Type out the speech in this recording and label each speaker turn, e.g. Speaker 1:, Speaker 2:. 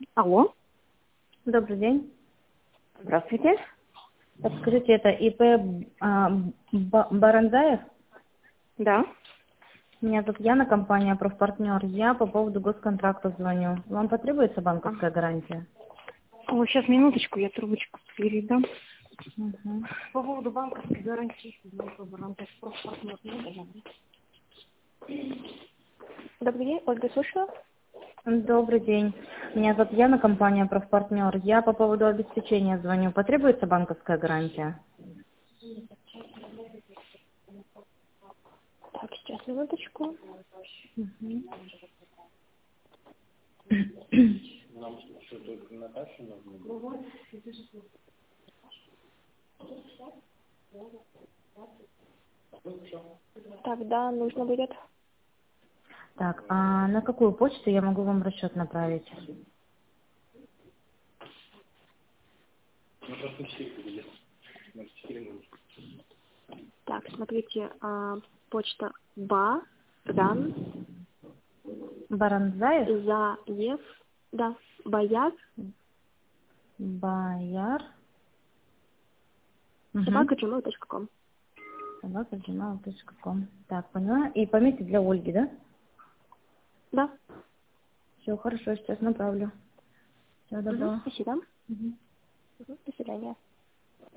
Speaker 1: Алло,
Speaker 2: Добрый день.
Speaker 1: здравствуйте.
Speaker 2: Подскажите, это ИП Баранзаев?
Speaker 1: Да.
Speaker 2: Меня зовут Яна, компания «Профпартнер». Я по поводу госконтракта звоню. Вам потребуется банковская гарантия?
Speaker 1: О, сейчас минуточку, я трубочку передам.
Speaker 2: Мгм.
Speaker 1: По поводу банковской гарантии. Добрый день, Ольга, слушаю.
Speaker 2: Добрый день. Меня зовут Яна, компания «Профпартнер». Я по поводу обеспечения звоню. Потребуется банковская гарантия?
Speaker 1: Так, сейчас минуточку.
Speaker 2: Мгм.
Speaker 1: Так, да, нужно будет.
Speaker 2: Так, а на какую почту я могу вам расчет направить?
Speaker 1: Так, смотрите, почта Баран
Speaker 2: Баранзаев?
Speaker 1: Заев, да, Бояр,
Speaker 2: Бояр? Угу.
Speaker 1: @gmail.com.
Speaker 2: @gmail.com. Так, поняла. И пометьте для Ольги, да?
Speaker 1: Да.
Speaker 2: Все, хорошо, сейчас направлю. Всего доброго.
Speaker 1: Спасибо.
Speaker 2: Мгм.
Speaker 1: До свидания.